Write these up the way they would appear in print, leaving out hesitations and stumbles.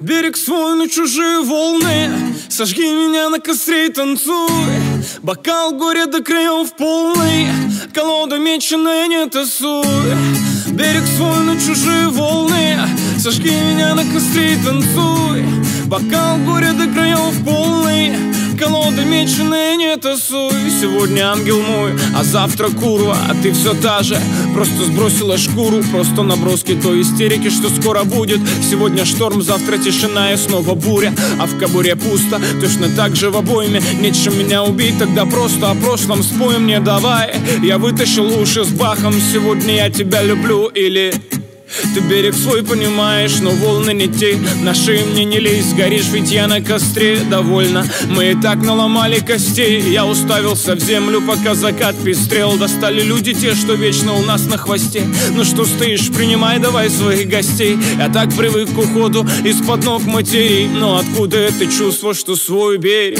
Берег свой, но чужие волны. Сожги меня на костре и танцуй. Бокал горя до краев полный. Колода меченая, не тасуй. Берег свой, но чужие волны. Сожги меня на костре и танцуй. Бокал горя до краев полный. Колода меченая, не тасуй. Сегодня ангел мой, а завтра курва. А ты все та же, просто сбросила шкуру. Просто наброски той истерики, что скоро будет. Сегодня шторм, завтра тишина и снова буря. А в кобуре пусто, точно так же в обойме. Нечем меня убить, тогда просто о прошлом спой мне давай. Я вытащил уши с бахом. Сегодня я тебя люблю или... Ты берег свой понимаешь, но волны не те. На шею мне не лезь, сгоришь, ведь я на костре. Довольно, мы и так наломали костей. Я уставился в землю, пока закат пестрел. Достали люди те, что вечно у нас на хвосте. Ну что стоишь, принимай давай своих гостей. Я так привык к уходу из-под ног матерей. Но откуда это чувство, что свой берег?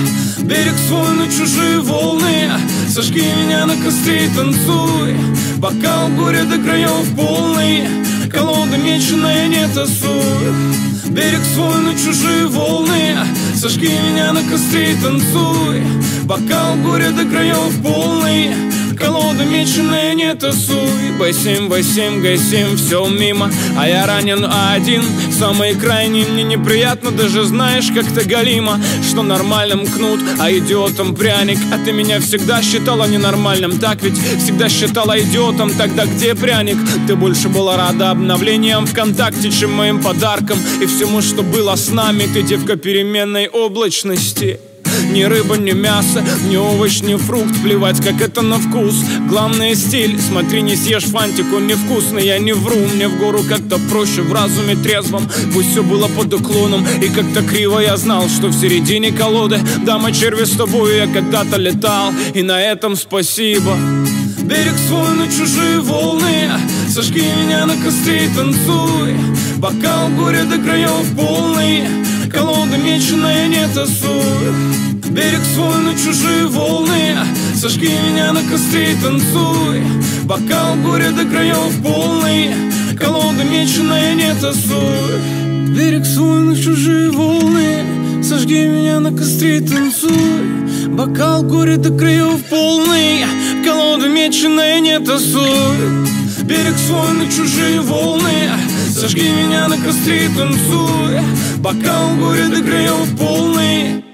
Берег свой, но чужие волны. Сожги меня на костре и танцуй. Бокал горя до краев полный. Колода меченая, не тасуй. Берег свой, но чужие волны. Сожги меня на костре и танцуй. Бокал горя до краев полный. Колода меченая, не тасуй. Б7, Б7, Г7, все мимо. А я ранен один, самый крайний. Мне неприятно, даже знаешь, как-то галимо. Что нормальным кнут, а идиотом пряник. А ты меня всегда считала ненормальным. Так ведь всегда считала идиотом. Тогда где пряник? Ты больше была рада обновлениям ВКонтакте, чем моим подарком и всему, что было с нами. Ты девка переменной облачности. Ни рыба, ни мясо, ни овощ, ни фрукт. Плевать, как это на вкус. Главное стиль, смотри, не съешь фантик, он невкусный. Я не вру, мне в гору как-то проще, в разуме трезвом. Пусть все было под уклоном и как-то криво. Я знал, что в середине колоды дама черви, с тобой я когда-то летал. И на этом спасибо. Берег свой, но чужие волны. Сожги меня на костре и танцуй. Бокал горя до краев полный. Колода меченая, не тасуй. Берег свой, но чужие волны. Сожги меня на костре и танцуй. Бокал горя до краев полный. Колода меченая, не тасуй. Берег свой, но чужие волны. Сожги меня на костре и танцуй. Бокал горя до краев полный. Колода меченая, не тасуй. Берег свой, но чужие волны. Сожги меня на костре и танцуй. Бокал горя до краев полный.